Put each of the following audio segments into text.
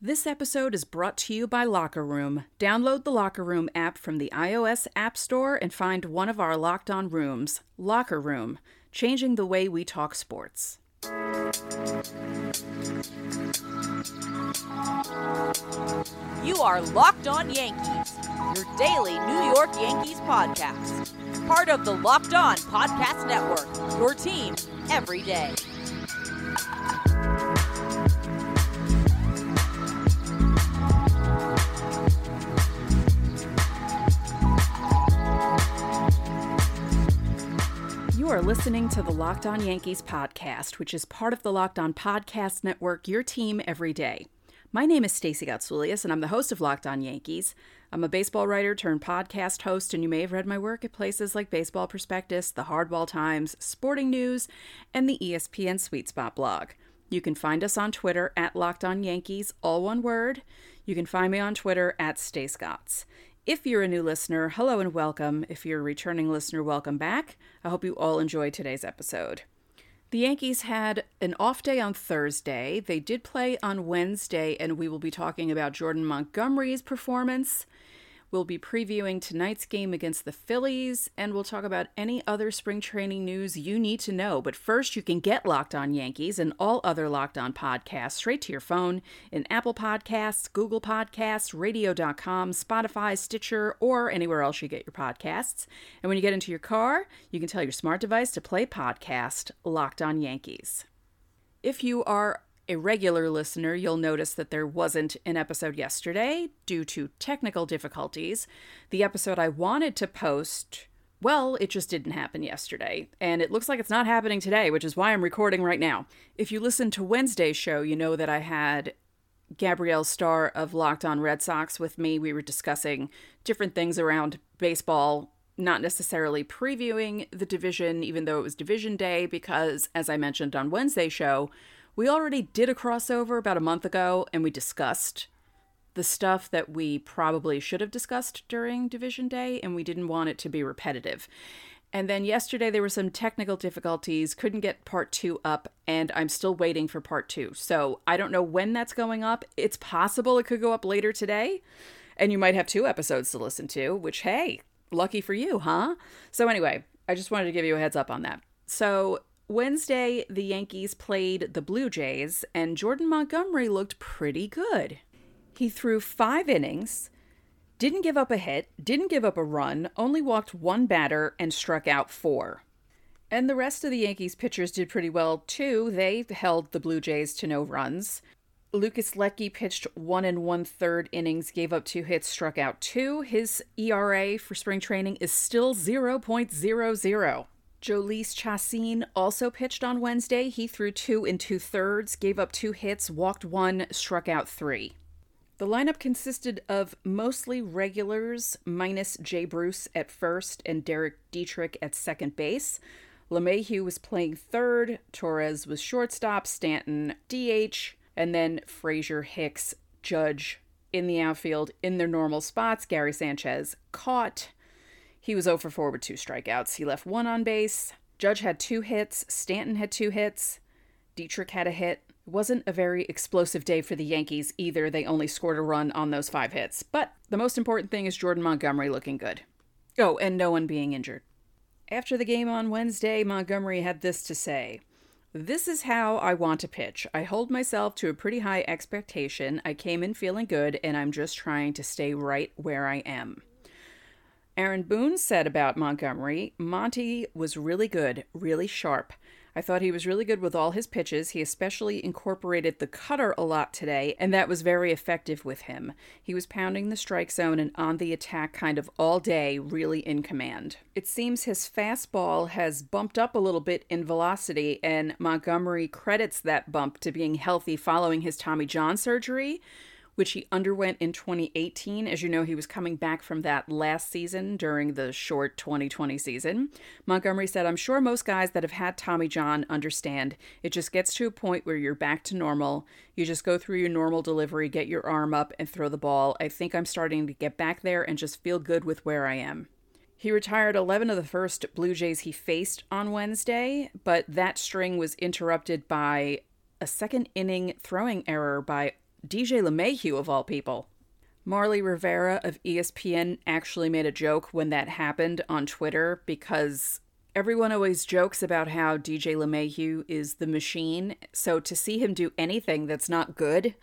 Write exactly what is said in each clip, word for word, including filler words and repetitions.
This episode is brought to you by Locker Room. Download the Locker Room app from the iOS App Store and find one of our Locked On rooms. Locker Room, changing the way we talk sports. You are Locked On Yankees, your daily New York Yankees podcast. Part of the Locked On Podcast Network, your team every day. You are listening to the Locked On Yankees podcast, which is part of the Locked On Podcast Network, your team every day. My name is Stacey Gotsoulias, and I'm the host of Locked On Yankees. I'm a baseball writer turned podcast host, and you may have read my work at places like Baseball Prospectus, the Hardball Times, Sporting News, and the E S P N Sweet Spot blog. You can find us on Twitter at Locked On Yankees, all one word. You can find me on Twitter at StaceGots. If you're a new listener, hello and welcome. If you're a returning listener, welcome back. I hope you all enjoyed today's episode. The Yankees had an off day on Thursday. They did play on Wednesday, and we will be talking about Jordan Montgomery's performance. We'll be previewing tonight's game against the Phillies, and we'll talk about any other spring training news you need to know. But first, you can get Locked On Yankees and all other Locked On podcasts straight to your phone in Apple Podcasts, Google Podcasts, radio dot com, Spotify, Stitcher, or anywhere else you get your podcasts. And when you get into your car, you can tell your smart device to play podcast Locked On Yankees. If you are a regular listener, you'll notice that there wasn't an episode yesterday due to technical difficulties. The episode I wanted to post, well, it just didn't happen yesterday. And it looks like it's not happening today, which is why I'm recording right now. If you listened to Wednesday's show, you know that I had Gabrielle Starr of Locked On Red Sox with me. We were discussing different things around baseball, not necessarily previewing the division, even though it was division day, because as I mentioned on Wednesday's show, we already did a crossover about a month ago, and we discussed the stuff that we probably should have discussed during Division Day, and we didn't want it to be repetitive. And then yesterday there were some technical difficulties, couldn't get part two up, and I'm still waiting for part two. So I don't know when that's going up. It's possible it could go up later today, and you might have two episodes to listen to, which, hey, lucky for you, huh? So anyway, I just wanted to give you a heads up on that. So Wednesday, the Yankees played the Blue Jays, and Jordan Montgomery looked pretty good. He threw five innings, didn't give up a hit, didn't give up a run, only walked one batter, and struck out four. And the rest of the Yankees pitchers did pretty well, too. They held the Blue Jays to no runs. Lucas Letke pitched one and one-third innings, gave up two hits, struck out two. His E R A for spring training is still zero point zero zero. Jhoulys Chacin also pitched on Wednesday. He threw two and two-thirds, gave up two hits, walked one, struck out three. The lineup consisted of mostly regulars, minus Jay Bruce at first and Derek Dietrich at second base. LeMahieu was playing third, Torres was shortstop, Stanton D H, and then Frazier, Hicks, Judge in the outfield in their normal spots. Gary Sanchez caught. He was oh for four with two strikeouts. He left one on base. Judge had two hits. Stanton had two hits. Dietrich had a hit. It wasn't a very explosive day for the Yankees either. They only scored a run on those five hits. But the most important thing is Jordan Montgomery looking good. Oh, and no one being injured. After the game on Wednesday, Montgomery had this to say: "This is how I want to pitch. I hold myself to a pretty high expectation. I came in feeling good, and I'm just trying to stay right where I am." Aaron Boone said about Montgomery, "Monty was really good, really sharp. I thought he was really good with all his pitches. He especially incorporated the cutter a lot today, and that was very effective with him. He was pounding the strike zone and on the attack kind of all day, really in command. It seems his fastball has bumped up a little bit in velocity, and Montgomery credits that bump to being healthy following his Tommy John surgery, which he underwent in twenty eighteen. As you know, he was coming back from that last season during the short twenty twenty season. Montgomery said, "I'm sure most guys that have had Tommy John understand. It just gets to a point where you're back to normal. You just go through your normal delivery, get your arm up, and throw the ball. I think I'm starting to get back there and just feel good with where I am." He retired eleven of the first Blue Jays he faced on Wednesday, but that string was interrupted by a second inning throwing error by D J LeMahieu of all people. Marly Rivera of E S P N actually made a joke when that happened on Twitter, because everyone always jokes about how D J LeMahieu is the machine, so to see him do anything that's not good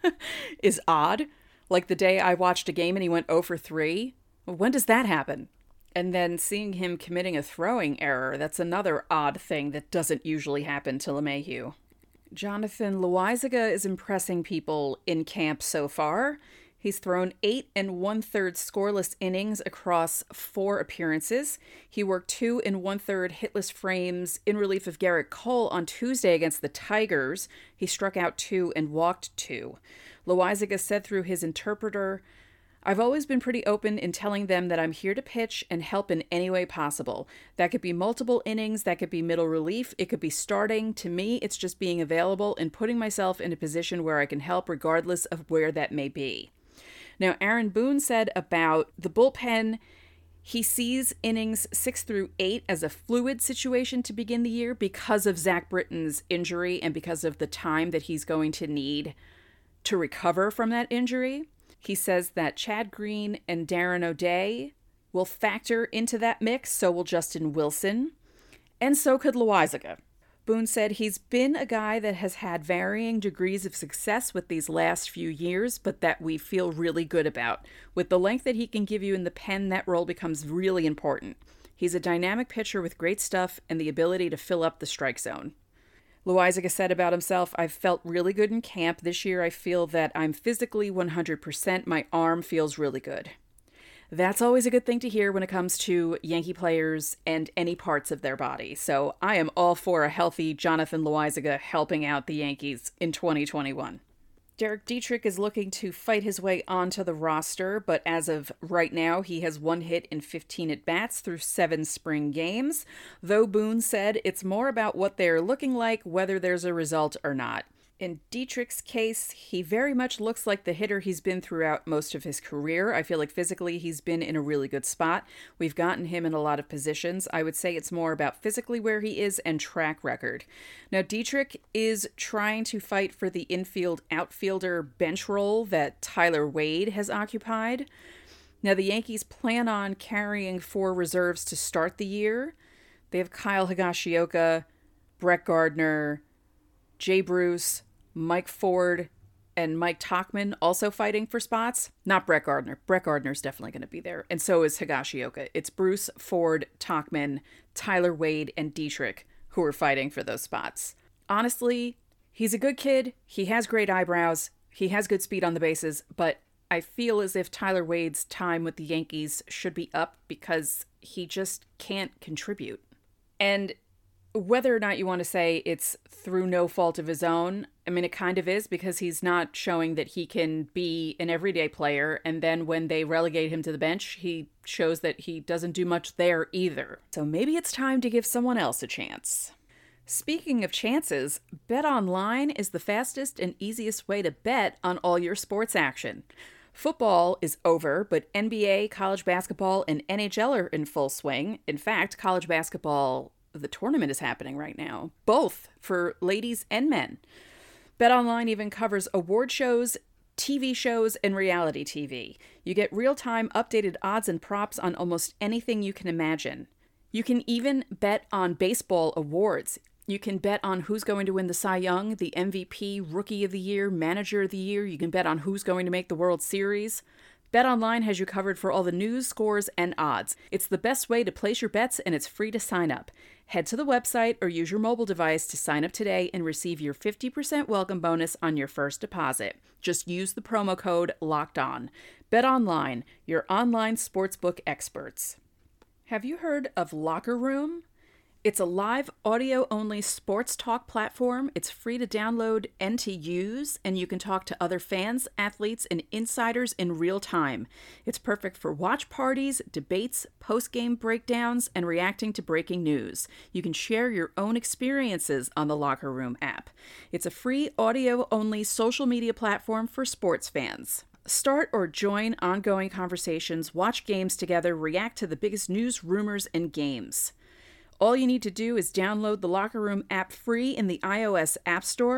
is odd. Like the day I watched a game and he went oh for three. When does that happen? And then seeing him committing a throwing error, that's another odd thing that doesn't usually happen to LeMahieu. Jonathan Loaisiga is impressing people in camp so far. He's thrown eight and one-third scoreless innings across four appearances. He worked two and one-third hitless frames in relief of Garrett Cole on Tuesday against the Tigers. He struck out two and walked two. Loaisiga said through his interpreter, "I've always been pretty open in telling them that I'm here to pitch and help in any way possible. That could be multiple innings, that could be middle relief, it could be starting. To me, it's just being available and putting myself in a position where I can help regardless of where that may be." Now, Aaron Boone said about the bullpen, he sees innings six through eight as a fluid situation to begin the year because of Zach Britton's injury and because of the time that he's going to need to recover from that injury. He says that Chad Green and Darren O'Day will factor into that mix, so will Justin Wilson, and so could Loaisiga. Boone said he's been a guy that has had varying degrees of success with these last few years, but that we feel really good about. With the length that he can give you in the pen, that role becomes really important. He's a dynamic pitcher with great stuff and the ability to fill up the strike zone. Loaisiga said about himself, "I've felt really good in camp. This year I feel that I'm physically one hundred percent. My arm feels really good." That's always a good thing to hear when it comes to Yankee players and any parts of their body. So I am all for a healthy Jonathan Loaisiga helping out the Yankees in twenty twenty-one. Derek Dietrich is looking to fight his way onto the roster, but as of right now, he has one hit in fifteen at-bats through seven spring games, though Boone said it's more about what they're looking like, whether there's a result or not. In Dietrich's case, he very much looks like the hitter he's been throughout most of his career. I feel like physically he's been in a really good spot. We've gotten him in a lot of positions. I would say it's more about physically where he is and track record. Now, Dietrich is trying to fight for the infield outfielder bench role that Tyler Wade has occupied. Now, the Yankees plan on carrying four reserves to start the year. They have Kyle Higashioka, Brett Gardner, Jay Bruce, Mike Ford, and Mike Tauchman also fighting for spots. Not Brett Gardner. Brett Gardner's definitely going to be there. And so is Higashioka. It's Bruce, Ford, Tauchman, Tyler Wade, and Dietrich who are fighting for those spots. Honestly, he's a good kid. He has great eyebrows. He has good speed on the bases. But I feel as if Tyler Wade's time with the Yankees should be up because he just can't contribute. And whether or not you want to say it's through no fault of his own, I mean, it kind of is, because he's not showing that he can be an everyday player. And then when they relegate him to the bench, he shows that he doesn't do much there either. So maybe it's time to give someone else a chance. Speaking of chances, BetOnline is the fastest and easiest way to bet on all your sports action. Football is over, but N B A, college basketball, and N H L are in full swing. In fact, college basketball, the tournament is happening right now, both for ladies and men. BetOnline even covers award shows, T V shows, and reality T V. You get real-time updated odds and props on almost anything you can imagine. You can even bet on baseball awards. You can bet on who's going to win the Cy Young, the M V P, Rookie of the Year, Manager of the Year. You can bet on who's going to make the World Series. BetOnline has you covered for all the news, scores, and odds. It's the best way to place your bets, and it's free to sign up. Head to the website or use your mobile device to sign up today and receive your fifty percent welcome bonus on your first deposit. Just use the promo code LOCKEDON. BetOnline, your online sportsbook experts. Have you heard of Locker Room? It's a live audio-only sports talk platform. It's free to download and to use, and you can talk to other fans, athletes, and insiders in real time. It's perfect for watch parties, debates, post-game breakdowns, and reacting to breaking news. You can share your own experiences on the Locker Room app. It's a free audio-only social media platform for sports fans. Start or join ongoing conversations, watch games together, react to the biggest news, rumors, and games. All you need to do is download the Locker Room app free in the iOS App Store.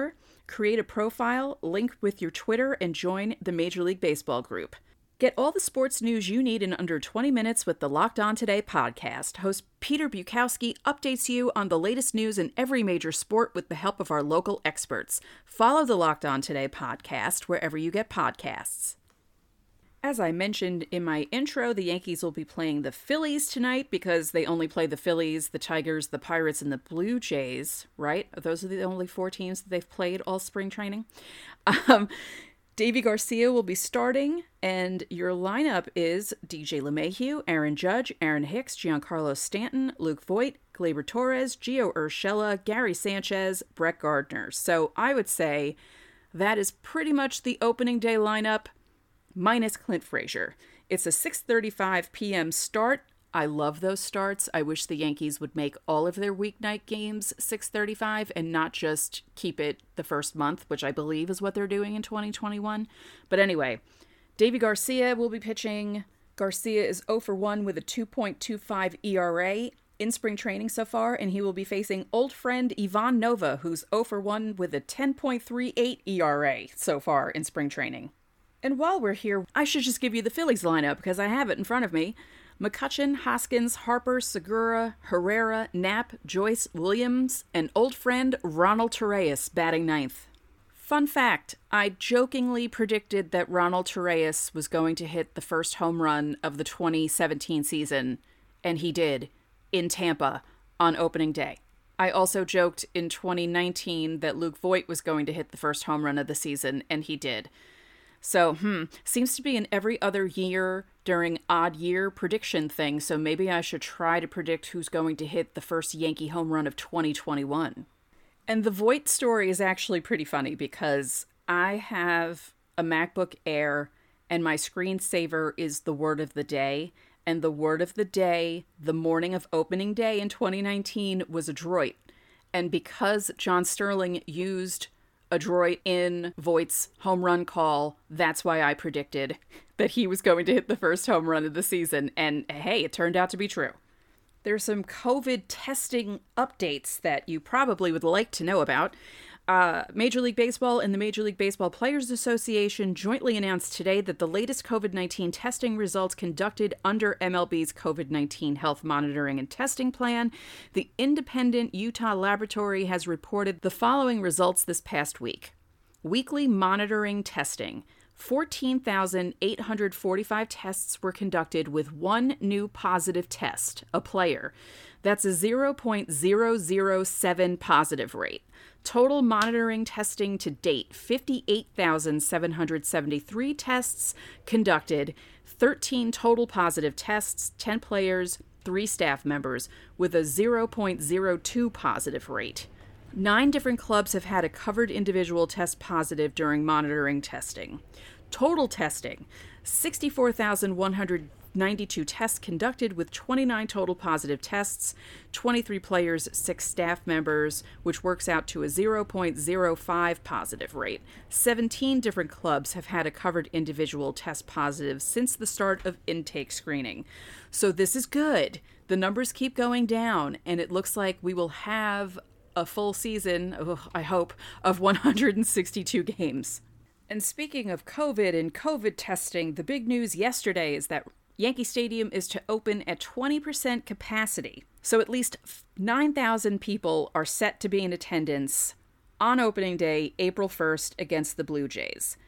Create a profile, link with your Twitter, and join the Major League Baseball group. Get all the sports news you need in under twenty minutes with the Locked On Today podcast. Host Peter Bukowski updates you on the latest news in every major sport with the help of our local experts. Follow the Locked On Today podcast wherever you get podcasts. As I mentioned in my intro, the Yankees will be playing the Phillies tonight because they only play the Phillies, the Tigers, the Pirates, and the Blue Jays, right? Those are the only four teams that they've played all spring training. Um... Deivi Garcia will be starting, and your lineup is D J LeMahieu, Aaron Judge, Aaron Hicks, Giancarlo Stanton, Luke Voit, Gleyber Torres, Gio Urshela, Gary Sanchez, Brett Gardner. So I would say that is pretty much the opening day lineup, minus Clint Frazier. It's a six thirty-five p.m. start. I love those starts. I wish the Yankees would make all of their weeknight games six thirty-five and not just keep it the first month, which I believe is what they're doing in twenty twenty-one. But anyway, Deivi Garcia will be pitching. Garcia is oh for one with a two point two five E R A in spring training so far, and he will be facing old friend Ivan Nova, who's oh for one with a ten point three eight E R A so far in spring training. And while we're here, I should just give you the Phillies lineup because I have it in front of me. McCutchen, Hoskins, Harper, Segura, Herrera, Knapp, Joyce, Williams, and old friend Ronald Torreyes batting ninth. Fun fact, I jokingly predicted that Ronald Torreyes was going to hit the first home run of the twenty seventeen season, and he did, in Tampa, on opening day. I also joked in twenty nineteen that Luke Voit was going to hit the first home run of the season, and he did. So, hmm, seems to be an every other year during odd year prediction thing, so maybe I should try to predict who's going to hit the first Yankee home run of twenty twenty-one. And the Voit story is actually pretty funny because I have a MacBook Air and my screensaver is the word of the day, and the word of the day the morning of opening day in twenty nineteen was adroit. And because John Sterling used adroit in Voigt's home run call, that's why I predicted that he was going to hit the first home run of the season. And hey, it turned out to be true. There's some COVID testing updates that you probably would like to know about. Uh, Major League Baseball and the Major League Baseball Players Association jointly announced today that the latest COVID nineteen testing results conducted under M L B's COVID nineteen health monitoring and testing plan. The independent Utah laboratory has reported the following results this past week. Weekly monitoring testing. fourteen thousand eight hundred forty-five tests were conducted with one new positive test, a player. That's a zero point zero zero seven positive rate. Total monitoring testing to date, fifty-eight thousand seven hundred seventy-three tests conducted, thirteen total positive tests, ten players, three staff members, with a zero point zero two positive rate. Nine different clubs have had a covered individual test positive during monitoring testing. Total testing, sixty-four thousand one hundred ninety-two tests conducted with twenty-nine total positive tests, twenty-three players, six staff members, which works out to a zero point zero five positive rate. seventeen different clubs have had a covered individual test positive since the start of intake screening. So this is good. The numbers keep going down, and it looks like we will have a full season, oh, I hope, of one hundred sixty-two games. And speaking of COVID and COVID testing, the big news yesterday is that Yankee Stadium is to open at twenty percent capacity. So at least nine thousand people are set to be in attendance on opening day, April first, against the Blue Jays.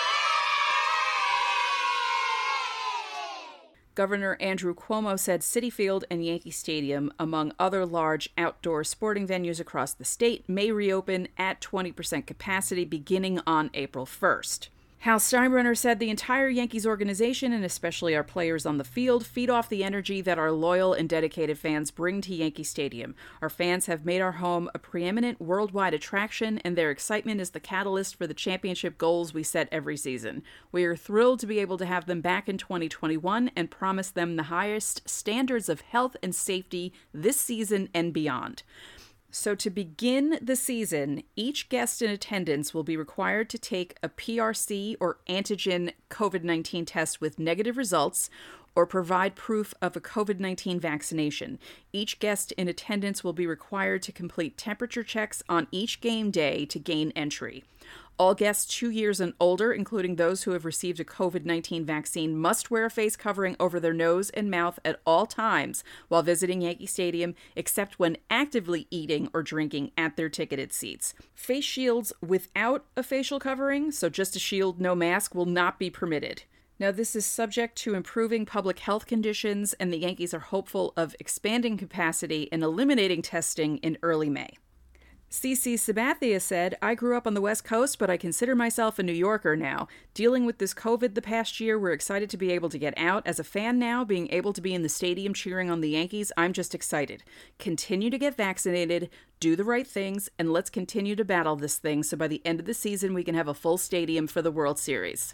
Governor Andrew Cuomo said Citi Field and Yankee Stadium, among other large outdoor sporting venues across the state, may reopen at twenty percent capacity beginning on April first. Hal Steinbrenner said the entire Yankees organization, and especially our players on the field, feed off the energy that our loyal and dedicated fans bring to Yankee Stadium. Our fans have made our home a preeminent worldwide attraction, and their excitement is the catalyst for the championship goals we set every season. We are thrilled to be able to have them back in twenty twenty-one and promise them the highest standards of health and safety this season and beyond. So to begin the season, each guest in attendance will be required to take a P R C or antigen COVID nineteen test with negative results, or provide proof of a covid nineteen vaccination. Each guest in attendance will be required to complete temperature checks on each game day to gain entry. All guests two years and older, including those who have received a covid nineteen vaccine, must wear a face covering over their nose and mouth at all times while visiting Yankee Stadium, except when actively eating or drinking at their ticketed seats. Face shields without a facial covering, so just a shield, no mask, will not be permitted. Now, this is subject to improving public health conditions, and the Yankees are hopeful of expanding capacity and eliminating testing in early May. CeCe Sabathia said, I grew up on the West Coast, but I consider myself a New Yorker now. Dealing with this COVID the past year, we're excited to be able to get out. As a fan now, being able to be in the stadium cheering on the Yankees, I'm just excited. Continue to get vaccinated, do the right things, and let's continue to battle this thing so by the end of the season we can have a full stadium for the World Series.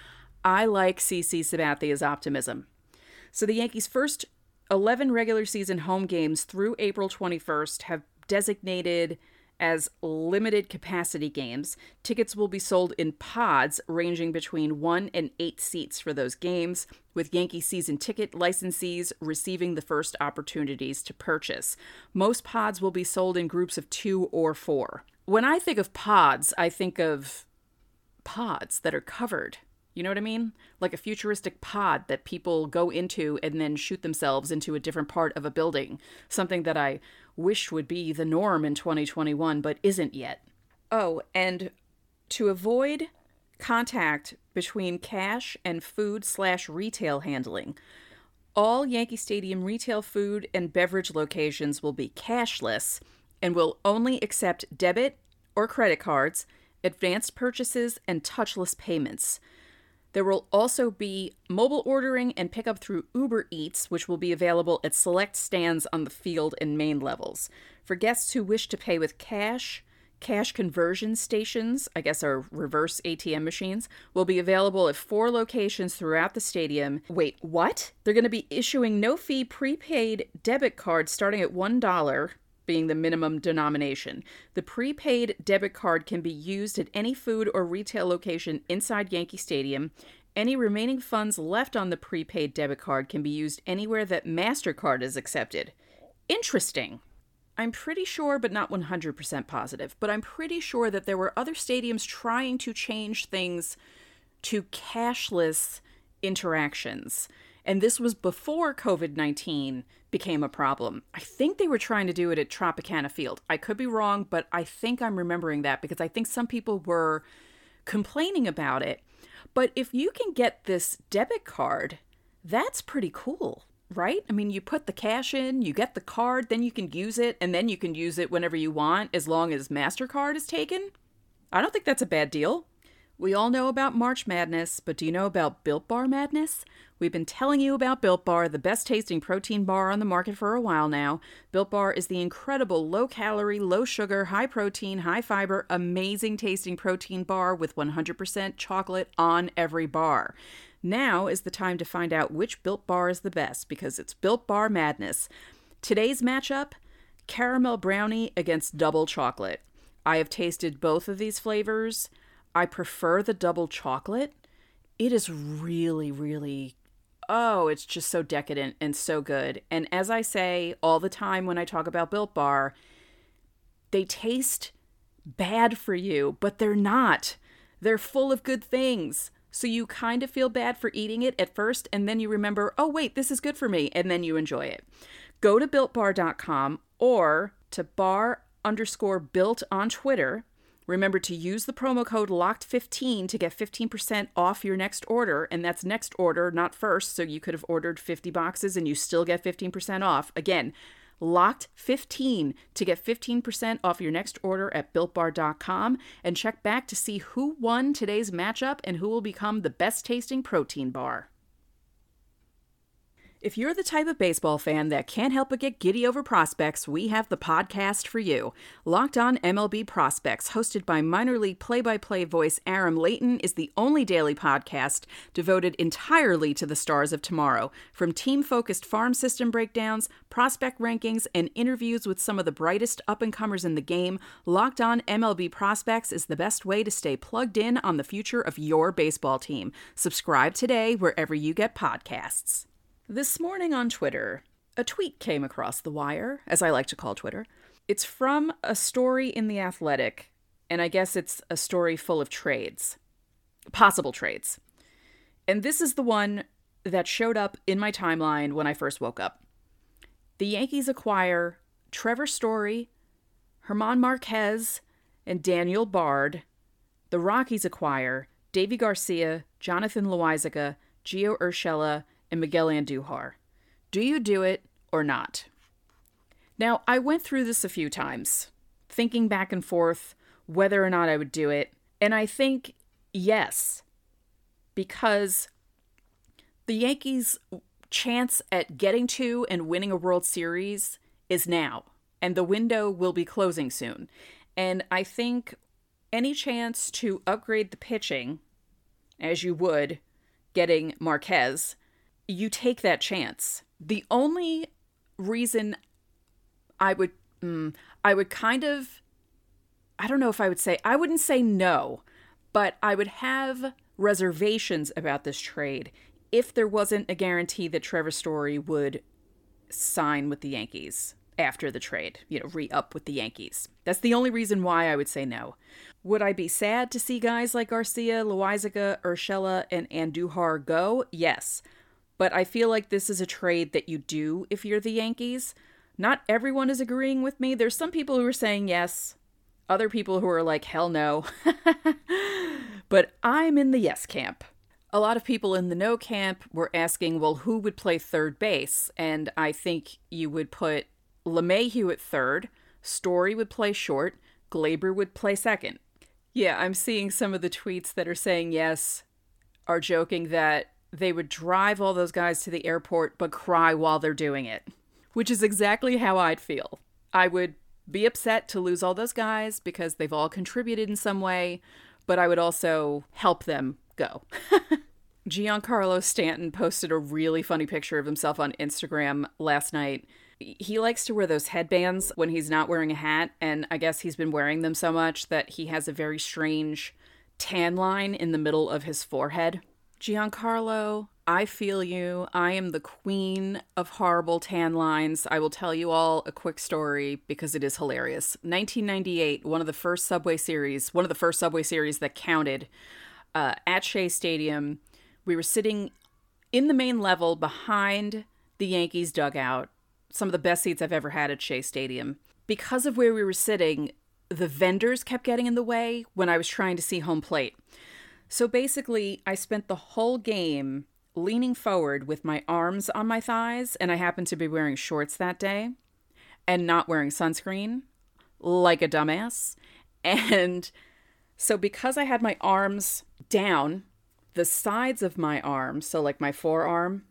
I like CeCe Sabathia's optimism. So the Yankees' first eleven regular season home games through April twenty-first have designated as limited capacity games. Tickets will be sold in pods ranging between one and eight seats for those games, with Yankee season ticket licensees receiving the first opportunities to purchase. Most pods will be sold in groups of two or four. When I think of pods, I think of pods that are covered. You know what I mean? Like a futuristic pod that people go into and then shoot themselves into a different part of a building. Something that I wish would be the norm in twenty twenty-one, but isn't yet. Oh, and to avoid contact between cash and food slash retail handling, all Yankee Stadium retail food and beverage locations will be cashless and will only accept debit or credit cards, advanced purchases, and touchless payments. There will also be mobile ordering and pickup through Uber Eats, which will be available at select stands on the field and main levels. For guests who wish to pay with cash, cash conversion stations, I guess are reverse A T M machines, will be available at four locations throughout the stadium. Wait, what? They're going to be issuing no-fee prepaid debit cards starting at one dollar, being the minimum denomination. The prepaid debit card can be used at any food or retail location inside Yankee Stadium. Any remaining funds left on the prepaid debit card can be used anywhere that MasterCard is accepted. Interesting. I'm pretty sure, but not one hundred percent positive, but I'm pretty sure that there were other stadiums trying to change things to cashless interactions. And this was before covid nineteen became a problem. I think they were trying to do it at Tropicana Field. I could be wrong, but I think I'm remembering that because I think some people were complaining about it. But if you can get this debit card, that's pretty cool, right? I mean, you put the cash in, you get the card, then you can use it, and then you can use it whenever you want as long as MasterCard is taken. I don't think that's a bad deal. We all know about March Madness, but do you know about Built Bar Madness? We've been telling you about Built Bar, the best tasting protein bar on the market for a while now. Built Bar is the incredible low-calorie, low-sugar, high-protein, high-fiber, amazing tasting protein bar with one hundred percent chocolate on every bar. Now is the time to find out which Built Bar is the best because it's Built Bar Madness. Today's matchup, caramel brownie against double chocolate. I have tasted both of these flavors. I prefer the double chocolate. It is really, really, oh, it's just so decadent and so good. And as I say all the time when I talk about Built Bar, they taste bad for you, but they're not. They're full of good things. So you kind of feel bad for eating it at first, and then you remember, oh, wait, this is good for me, and then you enjoy it. Go to built bar dot com or to bar underscore built on Twitter. Remember to use the promo code locked fifteen to get fifteen percent off your next order, and that's next order, not first, so you could have ordered fifty boxes and you still get fifteen percent off. Again, locked fifteen to get fifteen percent off your next order at built bar dot com, and check back to see who won today's matchup and who will become the best tasting protein bar. If you're the type of baseball fan that can't help but get giddy over prospects, we have the podcast for you. Locked On M L B Prospects, hosted by minor league play-by-play voice Aram Layton, is the only daily podcast devoted entirely to the stars of tomorrow. From team-focused farm system breakdowns, prospect rankings, and interviews with some of the brightest up-and-comers in the game, Locked On M L B Prospects is the best way to stay plugged in on the future of your baseball team. Subscribe today wherever you get podcasts. This morning on Twitter, a tweet came across the wire, as I like to call Twitter. It's from a story in The Athletic, and I guess it's a story full of trades. Possible trades. And this is the one that showed up in my timeline when I first woke up. The Yankees acquire Trevor Story, German Marquez, and Daniel Bard. The Rockies acquire Deivi Garcia, Jonathan Loaisiga, Gio Urshela, and Miguel Andujar. Do you do it or not? Now, I went through this a few times, thinking back and forth whether or not I would do it, and I think yes, because the Yankees' chance at getting to and winning a World Series is now, and the window will be closing soon. And I think any chance to upgrade the pitching, as you would getting Marquez, you take that chance. The only reason I would, mm, I would kind of, I don't know if I would say, I wouldn't say no, but I would have reservations about this trade if there wasn't a guarantee that Trevor Story would sign with the Yankees after the trade, you know, re-up with the Yankees. That's the only reason why I would say no. Would I be sad to see guys like Garcia, Loaisiga, Urshela, and Andujar go? Yes. But I feel like this is a trade that you do if you're the Yankees. Not everyone is agreeing with me. There's some people who are saying yes. Other people who are like, hell no. But I'm in the yes camp. A lot of people in the no camp were asking, well, who would play third base? And I think you would put LeMahieu at third, Story would play short, Gleyber would play second. Yeah, I'm seeing some of the tweets that are saying yes, are joking that they would drive all those guys to the airport but cry while they're doing it, which is exactly how I'd feel. I would be upset to lose all those guys because they've all contributed in some way, but I would also help them go. Giancarlo Stanton posted a really funny picture of himself on Instagram last night. He likes to wear those headbands when he's not wearing a hat, and I guess he's been wearing them so much that he has a very strange tan line in the middle of his forehead. Giancarlo, I feel you. I am the queen of horrible tan lines. I will tell you all a quick story because it is hilarious. nineteen ninety-eight, one of the first Subway series, one of the first Subway series that counted, uh, at Shea Stadium. We were sitting in the main level behind the Yankees dugout. Some of the best seats I've ever had at Shea Stadium. Because of where we were sitting, the vendors kept getting in the way when I was trying to see home plate. So basically, I spent the whole game leaning forward with my arms on my thighs, and I happened to be wearing shorts that day and not wearing sunscreen, like a dumbass. And so because I had my arms down, the sides of my arms, so like my forearm,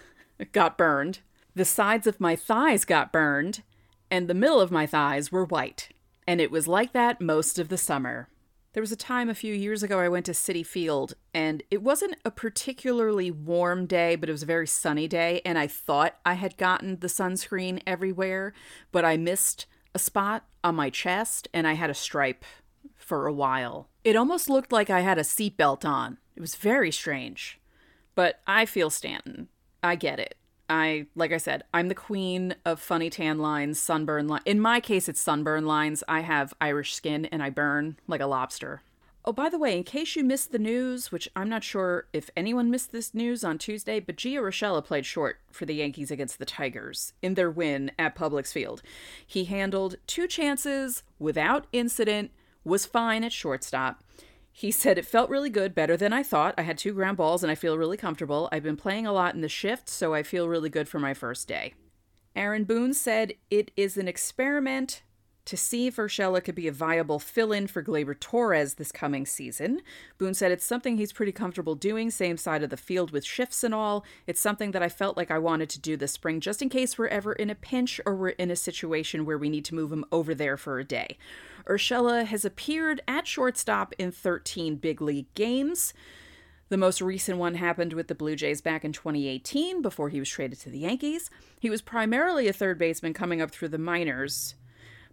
got burned. The sides of my thighs got burned, and the middle of my thighs were white. And it was like that most of the summer. There was a time a few years ago I went to Citi Field, and it wasn't a particularly warm day, but it was a very sunny day, and I thought I had gotten the sunscreen everywhere, but I missed a spot on my chest, and I had a stripe for a while. It almost looked like I had a seatbelt on. It was very strange. But I feel Stanton. I get it. I, like I said, I'm the queen of funny tan lines, sunburn lines. In my case, it's sunburn lines. I have Irish skin and I burn like a lobster. Oh, by the way, in case you missed the news, which I'm not sure if anyone missed this news on Tuesday, but Gio Urshela played short for the Yankees against the Tigers in their win at Publix Field. He handled two chances without incident, was fine at shortstop. He said, it felt really good, better than I thought. I had two ground balls and I feel really comfortable. I've been playing a lot in the shift, so I feel really good for my first day. Aaron Boone said it is an experiment to see if Urshela could be a viable fill-in for Gleyber Torres this coming season. Boone said it's something he's pretty comfortable doing, same side of the field with shifts and all. It's something that I felt like I wanted to do this spring, just in case we're ever in a pinch or we're in a situation where we need to move him over there for a day. Urshela has appeared at shortstop in thirteen big league games. The most recent one happened with the Blue Jays back in twenty eighteen, before he was traded to the Yankees. He was primarily a third baseman coming up through the minors,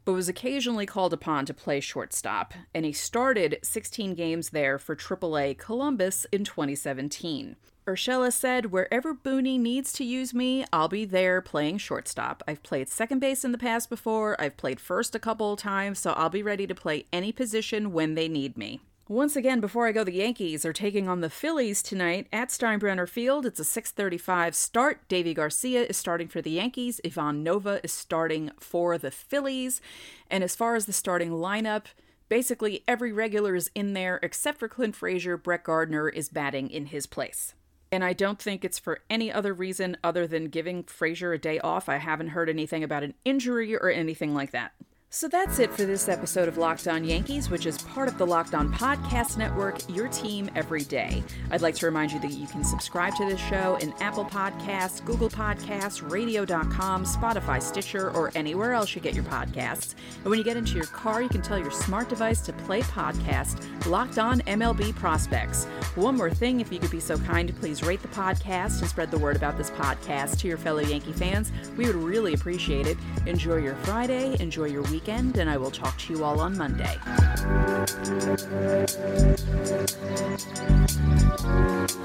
but was occasionally called upon to play shortstop, and he started sixteen games there for triple A Columbus in twenty seventeen. Urshela said, "Wherever Booney needs to use me, I'll be there playing shortstop. I've played second base in the past before, I've played first a couple of times, so I'll be ready to play any position when they need me." Once again, before I go, the Yankees are taking on the Phillies tonight at Steinbrenner Field. It's a six thirty-five start. Davy Garcia is starting for the Yankees. Ivan Nova is starting for the Phillies. And as far as the starting lineup, basically every regular is in there except for Clint Frazier. Brett Gardner is batting in his place. And I don't think it's for any other reason other than giving Frazier a day off. I haven't heard anything about an injury or anything like that. So that's it for this episode of Locked On Yankees, which is part of the Locked On Podcast Network, your team every day. I'd like to remind you that you can subscribe to this show in Apple Podcasts, Google Podcasts, radio dot com, Spotify, Stitcher, or anywhere else you get your podcasts. And when you get into your car, you can tell your smart device to play podcast Locked On M L B Prospects. One more thing, if you could be so kind to please rate the podcast and spread the word about this podcast to your fellow Yankee fans. We would really appreciate it. Enjoy your Friday, enjoy your weekend. And I will talk to you all on Monday.